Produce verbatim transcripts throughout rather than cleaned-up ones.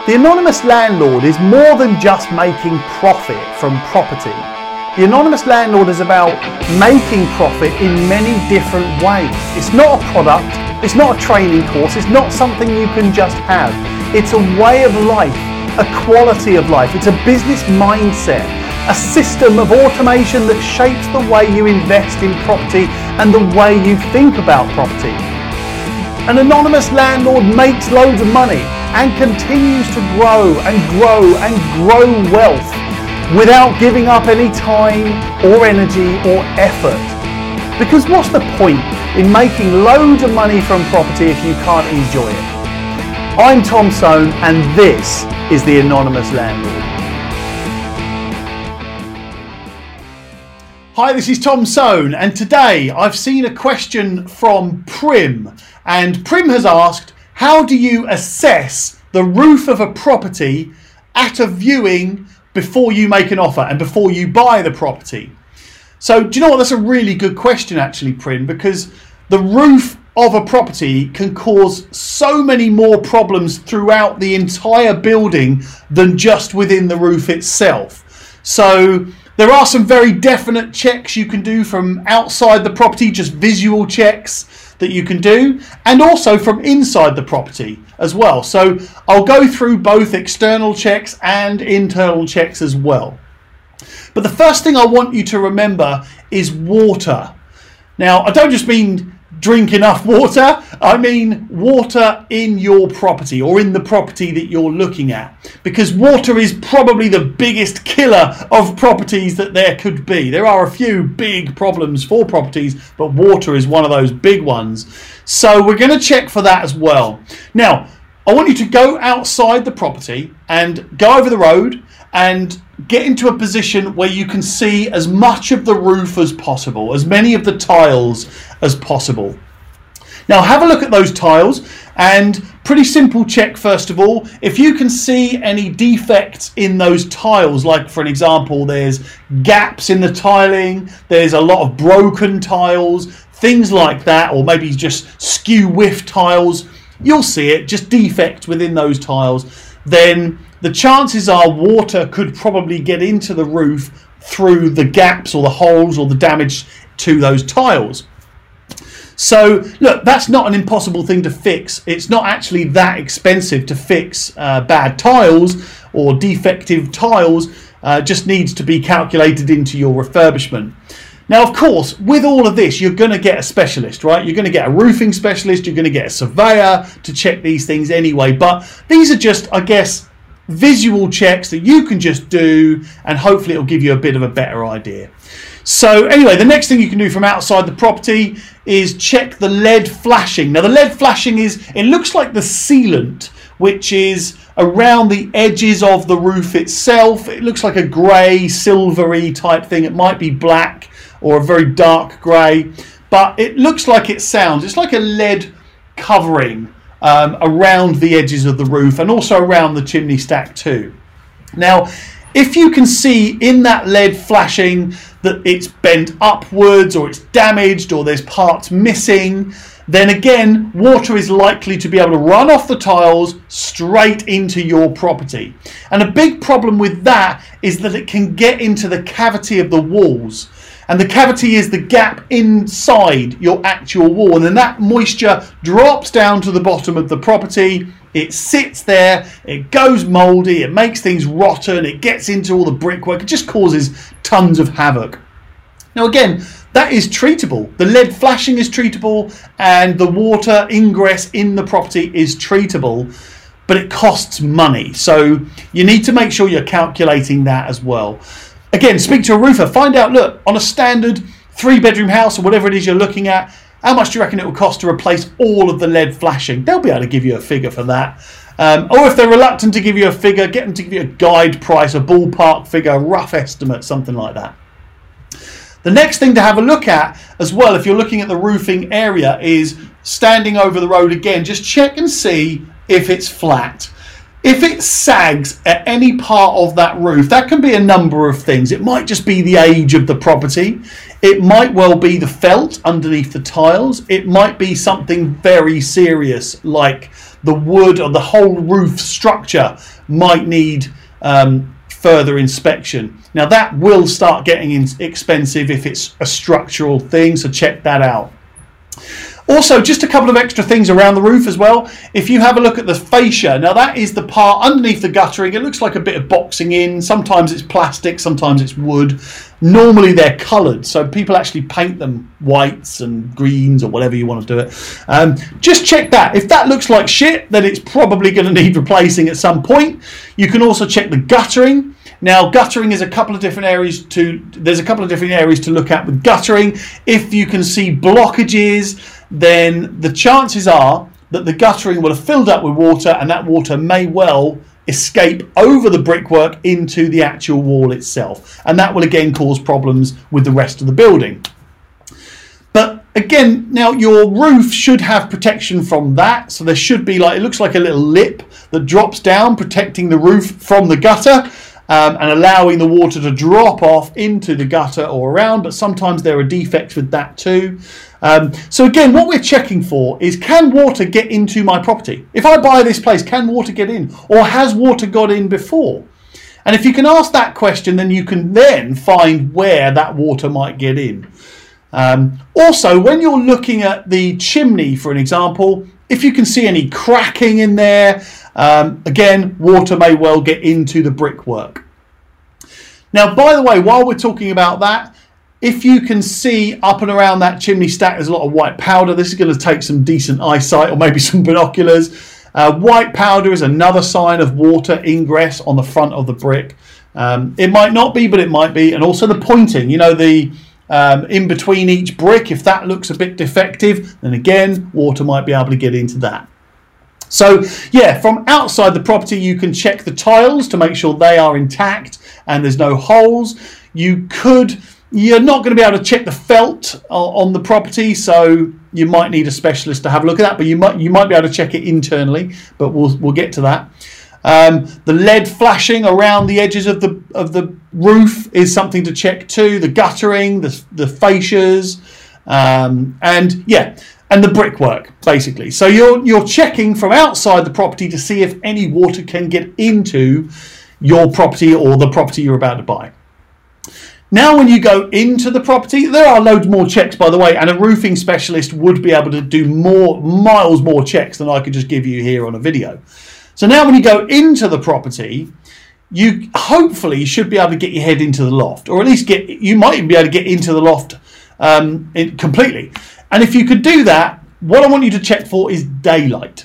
The anonymous landlord is more than just making profit from property. The anonymous landlord is about making profit in many different ways. It's not a product, it's not a training course, it's not something you can just have. It's a way of life, a quality of life, it's a business mindset, a system of automation that shapes the way you invest in property and the way you think about property. An anonymous landlord makes loads of money and continues to grow and grow and grow wealth without giving up any time or energy or effort. Because what's the point in making loads of money from property if you can't enjoy it? I'm Tom Soane and this is The Anonymous Landlord. Hi, this is Tom Soane, and today I've seen a question from Prim, and Prim has asked, how do you assess the roof of a property at a viewing before you make an offer and before you buy the property? So do you know what, that's a really good question actually, Prim, because the roof of a property can cause so many more problems throughout the entire building than just within the roof itself. So there are some very definite checks you can do from outside the property, just visual checks that you can do, and also from inside the property as well. So I'll go through both external checks and internal checks as well. But the first thing I want you to remember is water. Now, I don't just mean drink enough water, I mean water in your property or in the property that you're looking at, because water is probably the biggest killer of properties that there could be. There are a few big problems for properties, but water is one of those big ones. So we're going to check for that as well. Now, I want you to go outside the property and go over the road and get into a position where you can see as much of the roof as possible, as many of the tiles as possible. Now have a look at those tiles, and pretty simple check first of all. If you can see any defects in those tiles, like for an example there's gaps in the tiling, there's a lot of broken tiles, things like that, or maybe just skew whiff tiles, you'll see it, just defects within those tiles, then the chances are water could probably get into the roof through the gaps or the holes or the damage to those tiles. So look, that's not an impossible thing to fix. It's not actually that expensive to fix uh, bad tiles or defective tiles. Uh, just needs to be calculated into your refurbishment. Now, of course, with all of this, you're going to get a specialist, right? You're going to get a roofing specialist, you're going to get a surveyor to check these things anyway. But these are just, I guess, visual checks that you can just do, and hopefully it'll give you a bit of a better idea. So anyway, the next thing you can do from outside the property is check the L E D flashing. Now the L E D flashing is, it looks like the sealant, which is around the edges of the roof itself. It looks like a grey, silvery type thing. It might be black or a very dark grey, but it looks like it sounds. It's like a L E D covering um, around the edges of the roof and also around the chimney stack too. Now, if you can see in that L E D flashing that it's bent upwards or it's damaged or there's parts missing, then again, water is likely to be able to run off the tiles straight into your property. And a big problem with that is that it can get into the cavity of the walls. And the cavity is the gap inside your actual wall. And then that moisture drops down to the bottom of the property. It sits there, it goes mouldy, it makes things rotten, it gets into all the brickwork, it just causes tons of havoc. Now again, that is treatable. The L E D flashing is treatable and the water ingress in the property is treatable, but it costs money. So you need to make sure you're calculating that as well. Again, speak to a roofer, find out, look, on a standard three bedroom house or whatever it is you're looking at, how much do you reckon it will cost to replace all of the L E D flashing? They'll be able to give you a figure for that. Um, or if they're reluctant to give you a figure, get them to give you a guide price, a ballpark figure, a rough estimate, something like that. The next thing to have a look at as well, if you're looking at the roofing area, is standing over the road again. Just check and see if it's flat. If it sags at any part of that roof, that can be a number of things. It might just be the age of the property. It might well be the felt underneath the tiles. It might be something very serious like the wood or the whole roof structure might need um, further inspection. Now that will start getting in expensive if it's a structural thing, so check that out. Also, just a couple of extra things around the roof as well. If you have a look at the fascia, now that is the part underneath the guttering. It looks like a bit of boxing in. Sometimes it's plastic, sometimes it's wood. Normally they're coloured, so people actually paint them whites and greens or whatever you want to do it. Um, just check that. If that looks like shit, then it's probably going to need replacing at some point. You can also check the guttering. Now, guttering is a couple of different areas to, there's a couple of different areas to look at with guttering. If you can see blockages, then the chances are that the guttering will have filled up with water, and that water may well escape over the brickwork into the actual wall itself. And that will again cause problems with the rest of the building. But again, now your roof should have protection from that. So there should be, like, it looks like a little lip that drops down, protecting the roof from the gutter. Um, and allowing the water to drop off into the gutter or around, but sometimes there are defects with that too. Um, so again, what we're checking for is, can water get into my property? If I buy this place, can water get in? Or has water got in before? And if you can ask that question, then you can then find where that water might get in. Um, also, when you're looking at the chimney, for an example, if you can see any cracking in there, um, again, water may well get into the brickwork. Now, by the way, while we're talking about that, if you can see up and around that chimney stack, there's a lot of white powder. This is going to take some decent eyesight or maybe some binoculars. Uh, white powder is another sign of water ingress on the front of the brick. Um, it might not be, but it might be. And also the pointing, you know, the um, in between each brick, if that looks a bit defective, then again, water might be able to get into that. So yeah, from outside the property, you can check the tiles to make sure they are intact and there's no holes. You could, you're not going to be able to check the felt on the property, so you might need a specialist to have a look at that, but you might you might be able to check it internally, but we'll we'll get to that. Um, the L E D flashing around the edges of the of the roof is something to check too. The guttering, the the fascias, um, and yeah. And the brickwork, basically. So you're you're checking from outside the property to see if any water can get into your property or the property you're about to buy. Now, when you go into the property, there are loads more checks, by the way, and a roofing specialist would be able to do more, miles more checks than I could just give you here on a video. So now when you go into the property, you hopefully should be able to get your head into the loft, or at least get, you might even be able to get into the loft um, in, completely. And if you could do that, what I want you to check for is daylight.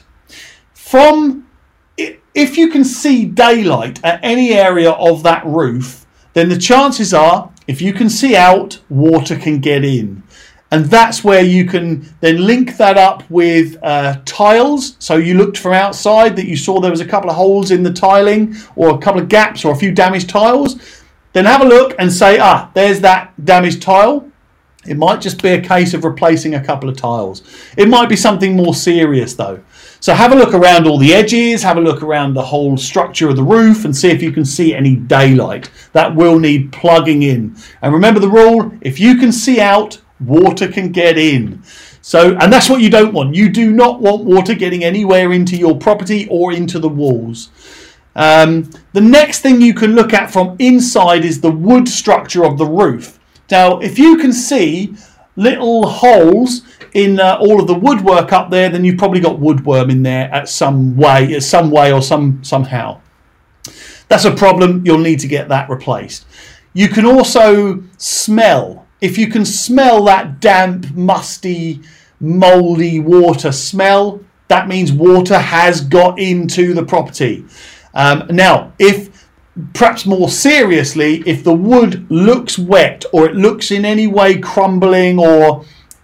From, if you can see daylight at any area of that roof, then the chances are, if you can see out, water can get in. And that's where you can then link that up with uh, tiles. So you looked from outside that you saw there was a couple of holes in the tiling, or a couple of gaps, or a few damaged tiles. Then have a look and say, ah, there's that damaged tile. It might just be a case of replacing a couple of tiles. It might be something more serious though. So have a look around all the edges, have a look around the whole structure of the roof and see if you can see any daylight. That will need plugging in. And remember the rule, if you can see out, water can get in. So, and that's what you don't want. You do not want water getting anywhere into your property or into the walls. Um, the next thing you can look at from inside is the wood structure of the roof. Now, if you can see little holes in uh, all of the woodwork up there, then you've probably got woodworm in there at some way, some way or some somehow. That's a problem. You'll need to get that replaced. You can also smell. If you can smell that damp, musty, mouldy water smell, that means water has got into the property. Um, now, if perhaps more seriously, if the wood looks wet or it looks in any way crumbling or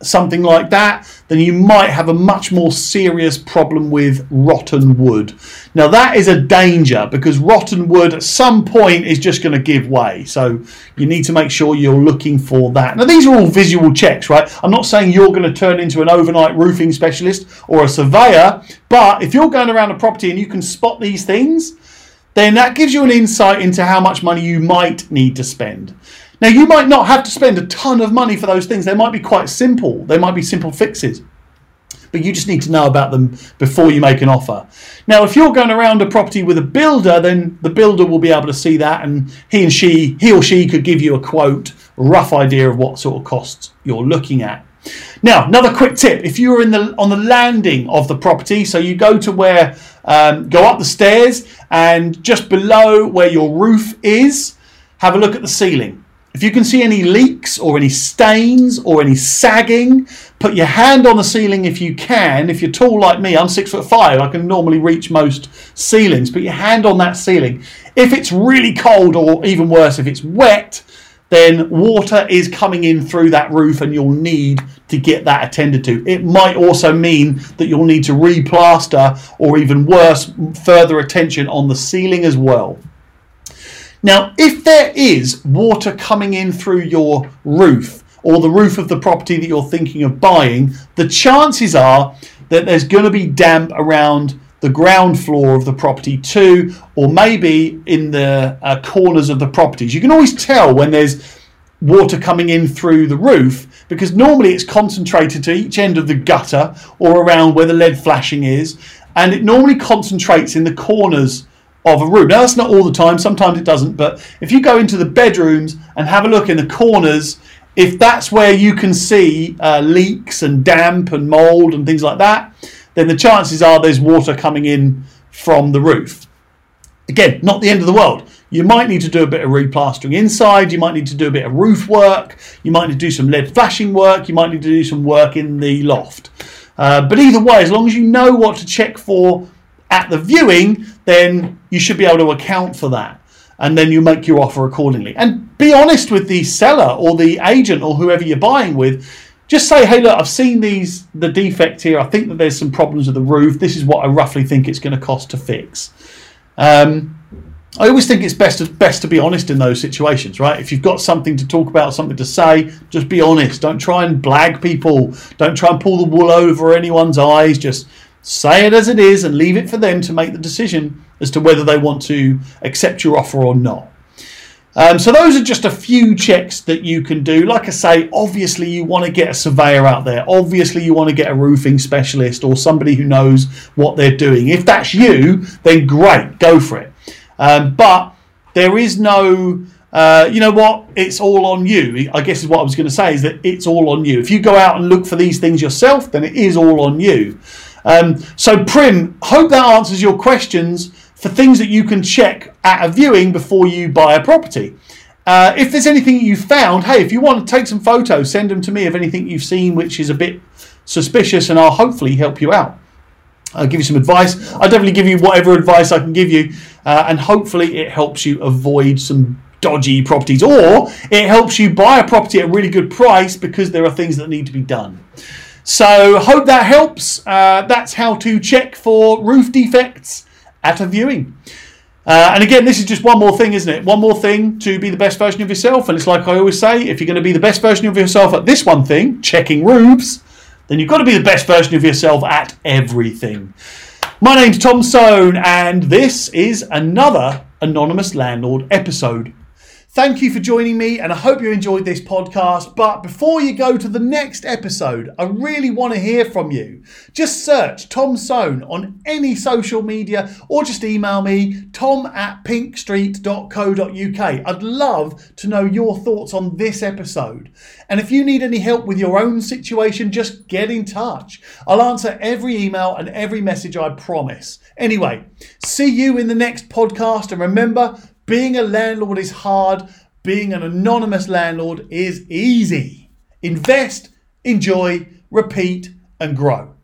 something like that, then you might have a much more serious problem with rotten wood. Now that is a danger, because rotten wood at some point is just going to give way. So you need to make sure you're looking for that. Now these are all visual checks, right? I'm not saying you're going to turn into an overnight roofing specialist or a surveyor, but if you're going around a property and you can spot these things, then that gives you an insight into how much money you might need to spend. Now, you might not have to spend a ton of money for those things. They might be quite simple. They might be simple fixes. But you just need to know about them before you make an offer. Now, if you're going around a property with a builder, then the builder will be able to see that, and he and she, he or she could give you a quote, a rough idea of what sort of costs you're looking at. Now, another quick tip: if you're in the on the landing of the property, so you go to where, um, go up the stairs, and just below where your roof is, have a look at the ceiling. If you can see any leaks or any stains or any sagging, put your hand on the ceiling if you can. If you're tall like me, I'm six foot five, I can normally reach most ceilings. Put your hand on that ceiling. If it's really cold, or even worse, if it's wet, then water is coming in through that roof and you'll need to get that attended to. It might also mean that you'll need to replaster, or even worse, further attention on the ceiling as well. Now, if there is water coming in through your roof, or the roof of the property that you're thinking of buying, the chances are that there's going to be damp around the ground floor of the property too, or maybe in the uh, corners of the properties. You can always tell when there's water coming in through the roof, because normally it's concentrated to each end of the gutter or around where the lead flashing is, and it normally concentrates in the corners of a room. Now that's not all the time, sometimes it doesn't, but if you go into the bedrooms and have a look in the corners, if that's where you can see uh, leaks and damp and mould and things like that, then the chances are there's water coming in from the roof. Again, not the end of the world. You might need to do a bit of replastering inside, you might need to do a bit of roof work, you might need to do some lead flashing work, you might need to do some work in the loft. Uh, but either way, as long as you know what to check for at the viewing, then you should be able to account for that, and then you make your offer accordingly. And be honest with the seller or the agent or whoever you're buying with. Just say, hey, look, I've seen these the defect here. I think that there's some problems with the roof. This is what I roughly think it's going to cost to fix. Um, I always think it's best to, best to be honest in those situations, right? If you've got something to talk about, something to say, just be honest. Don't try and blag people. Don't try and pull the wool over anyone's eyes. Just say it as it is and leave it for them to make the decision as to whether they want to accept your offer or not. Um, so those are just a few checks that you can do. Like I say, obviously you want to get a surveyor out there. Obviously you want to get a roofing specialist or somebody who knows what they're doing. If that's you, then great, go for it. Um, but there is no, uh, you know what, it's all on you. I guess is what I was going to say, is that it's all on you. If you go out and look for these things yourself, then it is all on you. Um, so Prim, hope that answers your questions for things that you can check at a viewing before you buy a property. Uh, if there's anything you found, hey, if you want to take some photos, send them to me of anything you've seen which is a bit suspicious, and I'll hopefully help you out. I'll give you some advice. I'll definitely give you whatever advice I can give you, uh, and hopefully it helps you avoid some dodgy properties, or it helps you buy a property at a really good price because there are things that need to be done. So hope that helps. Uh, that's how to check for roof defects at a viewing. Uh, and again, this is just one more thing, isn't it? One more thing to be the best version of yourself. And it's like I always say, if you're going to be the best version of yourself at this one thing, checking roofs, then you've got to be the best version of yourself at everything. My name's Tom Soane, and this is another Anonymous Landlord episode. Thank you for joining me, and I hope you enjoyed this podcast. But before you go to the next episode, I really want to hear from you. Just search Tom Soane on any social media, or just email me, tom at pinkstreet dot co dot uk. I'd love to know your thoughts on this episode. And if you need any help with your own situation, just get in touch. I'll answer every email and every message, I promise. Anyway, see you in the next podcast, and remember, being a landlord is hard. Being an anonymous landlord is easy. Invest, enjoy, repeat, and grow.